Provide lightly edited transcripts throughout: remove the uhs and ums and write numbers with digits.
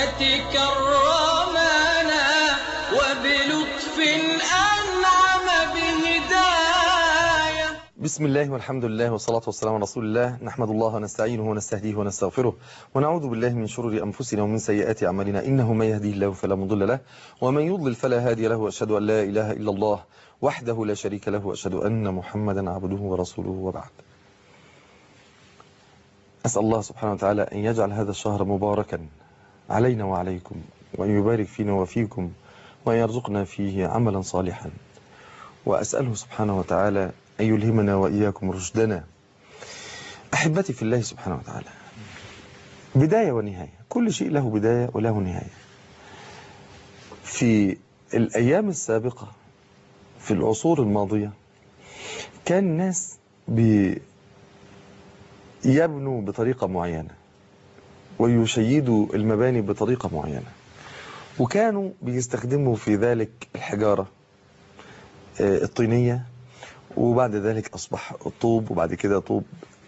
برحمتك كرمنا وبلطف أنعم بهداية. بسم الله والحمد لله والصلاة والسلام على رسول الله. نحمد الله ونستعينه ونستهديه ونستغفره ونعوذ بالله من شرور أنفسنا ومن سيئات أعمالنا، إنه من يهديه الله فلا مضل له ومن يضلل فلا هادي له، وأشهد أن لا إله إلا الله وحده لا شريك له، وأشهد أن محمدا عبده ورسوله، وبعد. أسأل الله سبحانه وتعالى أن يجعل هذا الشهر مباركا علينا وعليكم، وأن يبارك فينا وفيكم، وأن يرزقنا فيه عملا صالحا، وأسأله سبحانه وتعالى أن يلهمنا وإياكم رشدنا. أحبتي في الله سبحانه وتعالى، بداية ونهاية، كل شيء له بداية وله نهاية. في الأيام السابقة في العصور الماضية كان الناس يبنوا بطريقة معينة ويشيدوا المباني بطريقة معينة، وكانوا بيستخدموا في ذلك الحجارة الطينية، وبعد ذلك أصبح الطوب، وبعد كده طوب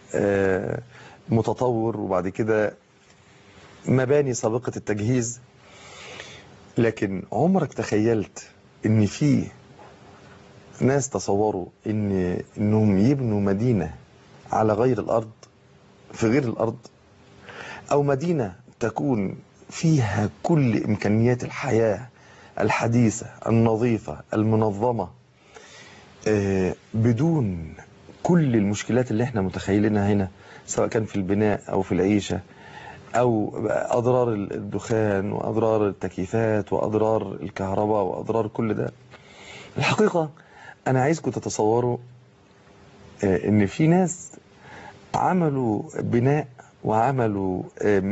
متطور، وبعد كده مباني سابقة التجهيز. لكن عمرك تخيلت ان في ناس تصوروا انهم يبنوا مدينة على غير الأرض، في غير الأرض، أو مدينة تكون فيها كل إمكانيات الحياة الحديثة النظيفة المنظمة، بدون كل المشكلات اللي احنا متخيلينها هنا، سواء كان في البناء أو في العيشة، أو أضرار الدخان وأضرار التكييفات وأضرار الكهرباء وأضرار كل ده. الحقيقة أنا عايزكم تتصوروا إن في ناس عملوا بناء وعملوا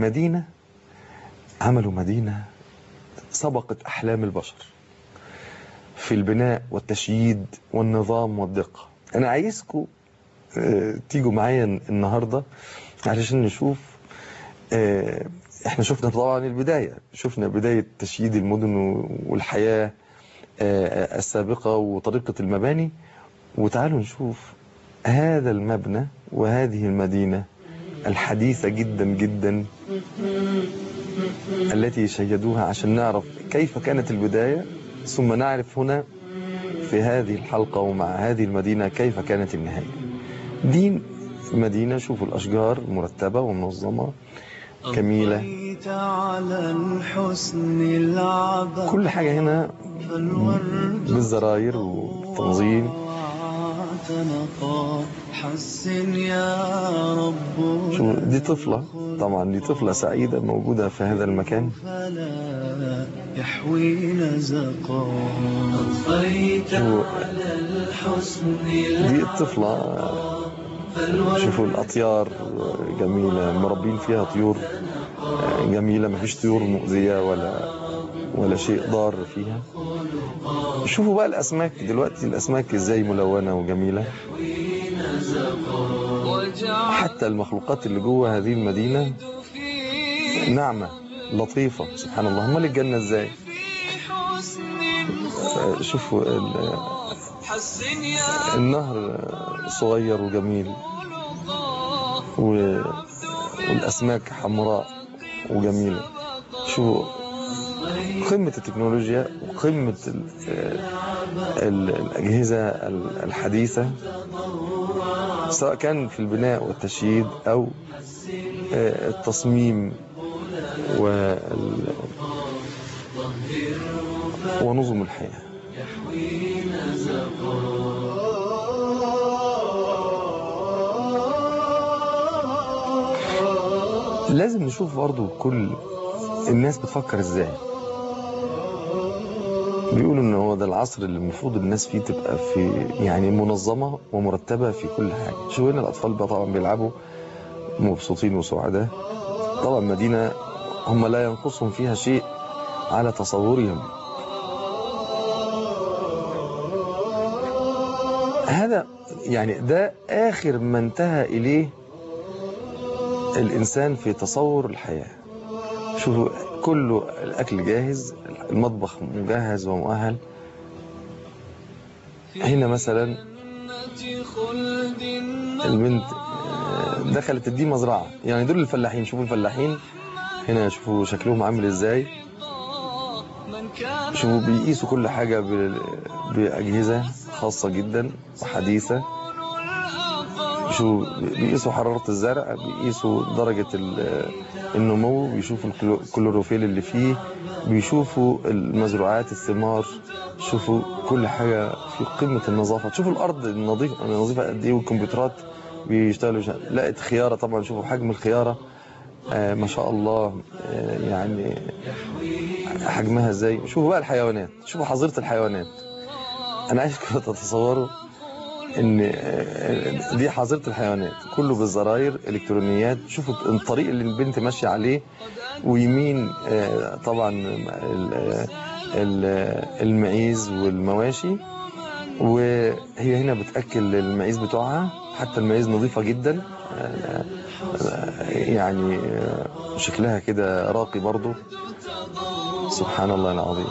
مدينة سبقت أحلام البشر في البناء والتشييد والنظام والدقة. أنا عايزكم تيجوا معايا النهاردة علشان نشوف. احنا شفنا طبعا البداية، شفنا بداية تشييد المدن والحياة السابقة وطريقة المباني، وتعالوا نشوف هذا المبنى وهذه المدينة الحديثة جدا جدا التي شيدوها، عشان نعرف كيف كانت البداية، ثم نعرف هنا في هذه الحلقة ومع هذه المدينة كيف كانت النهاية. دي مدينة، شوفوا الأشجار مرتبة ومنظمة جميلة، كل حاجة هنا بالزراير والتنظيم. شو دي طفلة، طبعا دي طفلة سعيدة موجودة في هذا المكان. شو دي الطفلة، شوفوا الأطيار جميلة، مربين فيها طيور جميلة، ما فيش طيور مؤذية ولا شيء ضار فيها. شوفوا بقى الأسماك دلوقتي، الأسماك ازاي ملونة وجميلة. حتى المخلوقات اللي جوه هذه المدينة ناعمة لطيفة، سبحان الله. امال الجنة ازاي؟ شوفوا النهر صغير وجميل، والأسماك حمراء وجميلة. شو قمة التكنولوجيا وقمة الأجهزة الحديثة، سواء كان في البناء والتشييد أو التصميم ونظم الحياة. لازم نشوف برضو كل الناس بتفكر ازاي. بيقولوا ان هو ده العصر اللي المفروض الناس فيه تبقى في يعني منظمة ومرتبة في كل حاجة. شو هنا الأطفال بقى طبعا بيلعبوا مبسوطين وسعداء. طبعا مدينة هم لا ينقصهم فيها شيء على تصورهم. هذا يعني ده آخر ما انتهى إليه الإنسان في تصور الحياة. شوفوا كله الأكل جاهز، المطبخ مجهز ومؤهل. هنا مثلا البنت دخلت دي مزرعة، يعني دول الفلاحين. شوفوا الفلاحين هنا شوفوا شكلهم عامل ازاي. شوفوا بيقيسوا كل حاجة بأجهزة خاصة جدا وحديثة. شوفوا بيقيسوا حرارة الزرع، بيقيسوا درجة النمو، بيشوفوا الكلوروفيل اللي فيه، بيشوفوا المزروعات، الثمار. شوفوا كل حاجة في قمة النظافة. شوفوا الأرض النظيفة قد إيه، والكمبيوترات بيشتغلوا. لقيت خيارة طبعا، شوفوا حجم الخيارة ما شاء الله. يعني حجمها ازاي. شوفوا بقى الحيوانات، شوفوا حظيرة الحيوانات. أنا عايزكم تتصوروا ان دي حظيرة الحيوانات، كله بالزراير الكترونيات. شوفوا الطريق اللي البنت ماشيه عليه، ويمين طبعا المعيز والمواشي، وهي هنا بتاكل المعيز بتوعها. حتى المعيز نظيفه جدا، يعني شكلها كده راقي برضو. سبحان الله العظيم.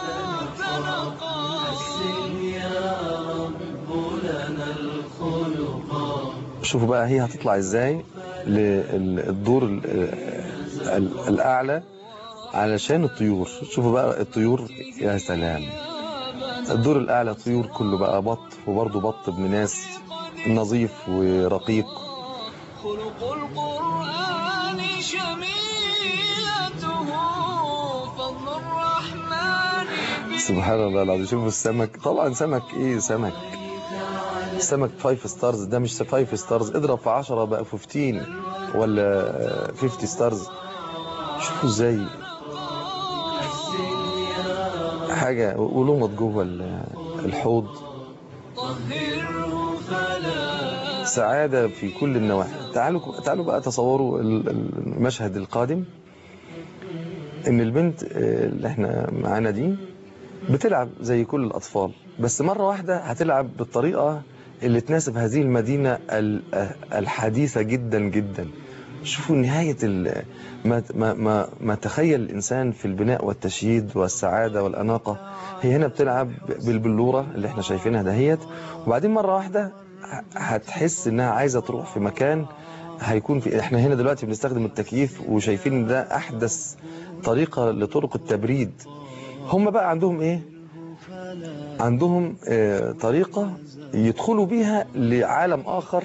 شوفوا بقى هي هتطلع ازاي للدور الاعلى علشان الطيور. شوفوا بقى الطيور، يا سلام. الدور الاعلى طيور كله بقى بط، وبرضه بط ابن ناس نظيف ورقيق. خلق القرآن شميلته فضل الرحمن. سبحان الله العظيم. شوفوا السمك، طبعا سمك ايه، سمك 5 ستارز. ده مش 5 ستارز، اضرب في 10 بقى 15 ولا 50 ستارز. شوفوا ازاي حاجة، ولمط جوه الحوض. سعادة في كل النواحي. تعالوا بقى تصوروا المشهد القادم، ان البنت اللي احنا معانا دي بتلعب زي كل الأطفال، بس مرة واحدة هتلعب بالطريقة اللي تناسب هذه المدينة الحديثة جدا جدا. شوفوا نهاية ما تخيل الإنسان في البناء والتشييد والسعادة والأناقة. هي هنا بتلعب بالبلورة اللي احنا شايفينها دهيت، وبعدين مرة واحدة هتحس إنها عايزة تروح في مكان هيكون في. احنا هنا دلوقتي بنستخدم التكييف، وشايفين إن ده أحدث طريقة لطرق التبريد. هم بقى عندهم ايه؟ عندهم طريقة يدخلوا بيها لعالم آخر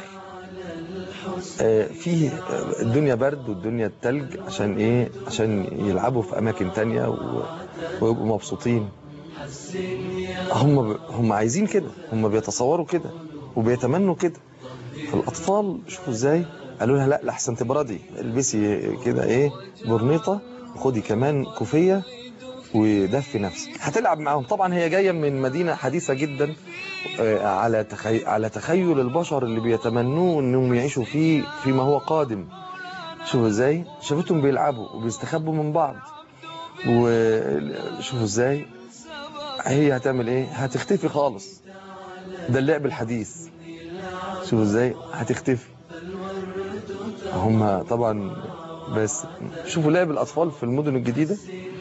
فيه الدنيا برد والدنيا التلج. عشان ايه؟ عشان يلعبوا في أماكن تانية ويبقوا مبسوطين. هم عايزين كده، هم بيتصوروا كده وبيتمنوا كده. فالأطفال شوفوا ازاي قالوا لها لا لحسن تبردي، البسي كده ايه برنيطة، وخدي كمان كوفية ودفي نفسك. هتلعب معاهم. طبعا هي جاية من مدينة حديثة جدا، على تخيل البشر اللي بيتمنوه انهم يعيشوا فيه فيما هو قادم. شوفوا ازاي شافتهم بيلعبوا وبيستخبوا من بعض، وشوفوا ازاي هي هتعمل ايه، هتختفي خالص. ده اللعب الحديث. شوفوا ازاي هتختفي. هم طبعا بس شوفوا لعب الأطفال في المدن الجديدة.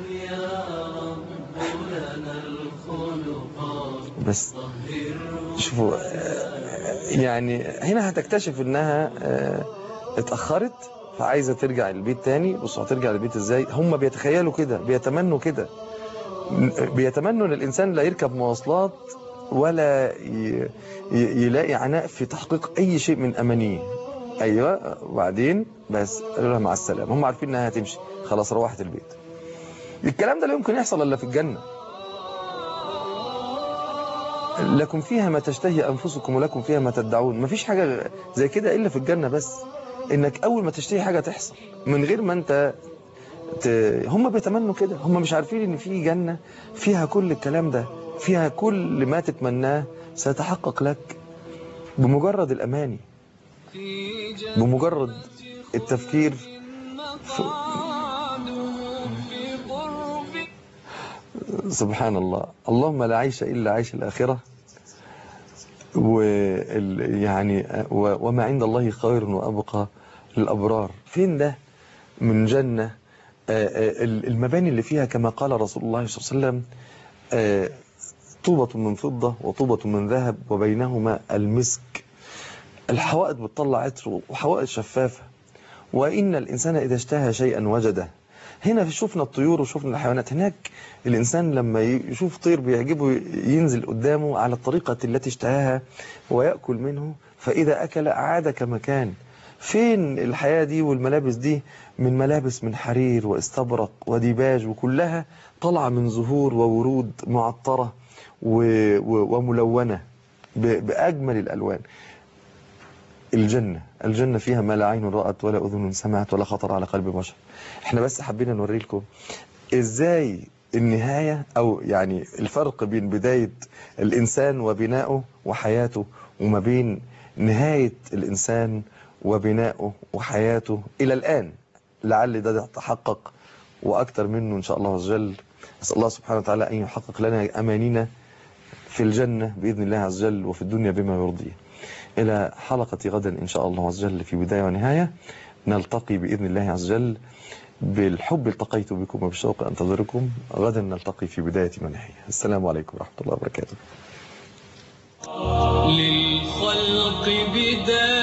بس شوفوا يعني هنا هتكتشف انها اتأخرت، فعايزة ترجع البيت تاني. بصوا هترجع البيت ازاي. هم بيتخيلوا كده، بيتمنوا كده، بيتمنوا ان الانسان لا يركب مواصلات ولا يلاقي عناء في تحقيق اي شيء من امانيه. ايوه. وبعدين بس قالوا لها مع السلامه. هم عارفين انها هتمشي خلاص، روحت البيت. الكلام ده لا يمكن يحصل الا في الجنه. لكم فيها ما تشتهي انفسكم ولكم فيها ما تدعون. مفيش حاجه زي كده الا في الجنه، بس انك اول ما تشتهي حاجه تحصل من غير ما انت هم بيتمنوا كده. هم مش عارفين ان في جنه فيها كل الكلام ده، فيها كل ما تتمناه سيتحقق لك بمجرد الاماني، بمجرد التفكير سبحان الله. اللهم لا عيش إلا عيش الآخرة، يعني وما عند الله خير وأبقى للأبرار. فين ده من جنة؟ المباني اللي فيها كما قال رسول الله صلى الله عليه وسلم طوبة من فضة وطوبة من ذهب وبينهما المسك. الحوائط بتطلع عطر وحوائط شفافة. وإن الإنسان إذا اشتهى شيئا وجده. هنا شفنا الطيور وشفنا الحيوانات، هناك الإنسان لما يشوف طير بيعجبه ينزل قدامه على الطريقة التي اشتهاها ويأكل منه، فإذا أكل عاد كما كان. فين الحياة دي والملابس دي؟ من ملابس من حرير واستبرق وديباج، وكلها طالعة من زهور وورود معطرة وملونة بأجمل الألوان. الجنة فيها ما لا عين رأت ولا أذن سمعت ولا خطر على قلب بشر. احنا بس حبينا نوري لكم ازاي النهاية، او يعني الفرق بين بداية الانسان وبنائه وحياته، وما بين نهاية الانسان وبنائه وحياته الى الان. لعل ده يتحقق واكثر منه ان شاء الله عز وجل. اسال الله سبحانه وتعالى ان يحقق لنا امانينا في الجنة بإذن الله عز وجل، وفي الدنيا بما يرضيه. إلى حلقة غدا إن شاء الله عز وجل في بداية ونهاية، نلتقي بإذن الله عز وجل. بالحب التقيت بكم وبالشوق أنتظركم. غدا نلتقي في بداية ونهاية. السلام عليكم ورحمة الله وبركاته. للخلق بداية